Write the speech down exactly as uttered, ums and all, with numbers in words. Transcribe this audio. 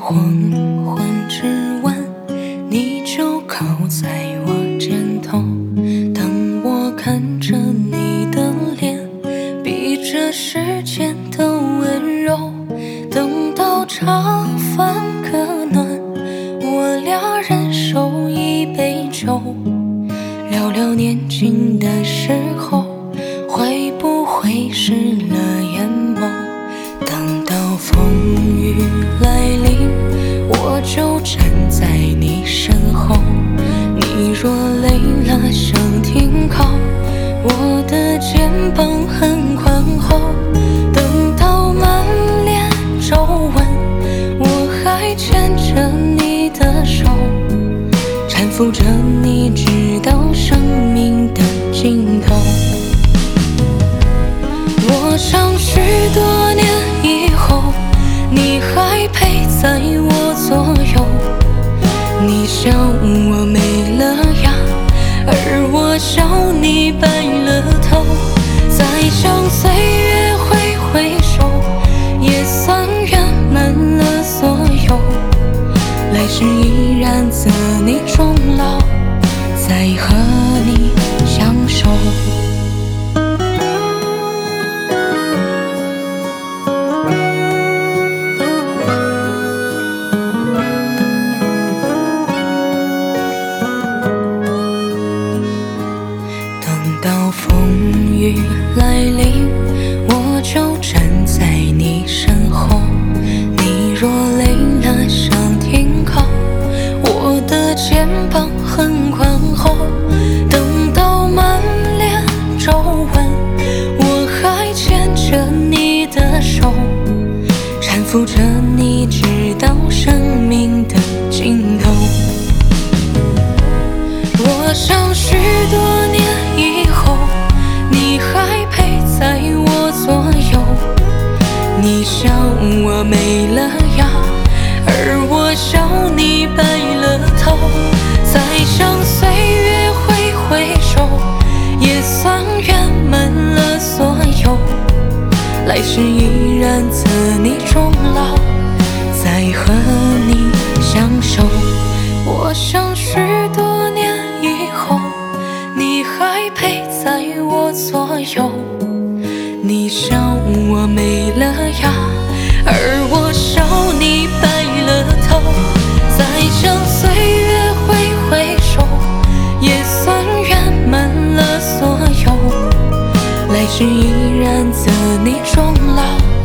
黄昏之晚，你就靠在我肩头，当我看着你的脸，比这世间都温柔。等到茶饭可暖，我俩人手一杯酒，聊聊年轻的时候，会不会湿了眼眸？等到风雨来临，我就站在你身后，你若累了想停靠，我的肩膀很宽厚。等到满脸皱纹，我还牵着你的手，搀扶着你直到生命的尽头。我想许多年以后，你还陪在我左右，你笑我没了牙，而我笑你白了头。再想岁月挥挥手，也算圆满了所有，来世依然择你终老，再和你相守。到风雨来临，我就站在你身后，你若累了想停靠，我的肩膀很宽厚。等到满脸皱纹，我还牵着你的手，搀扶着你直到生命的尽头。我想许多年以后，你还陪在我左右，你笑我没了牙，而我笑你白了头。再想岁月挥挥手，也算圆满了所有，来世依然择你终老，再和你相守。我想许多年以后，你还陪在我左右，你笑我没了牙，而我笑你白了头。再想岁月挥挥手，也算圆满了所有，来世依然择你终老。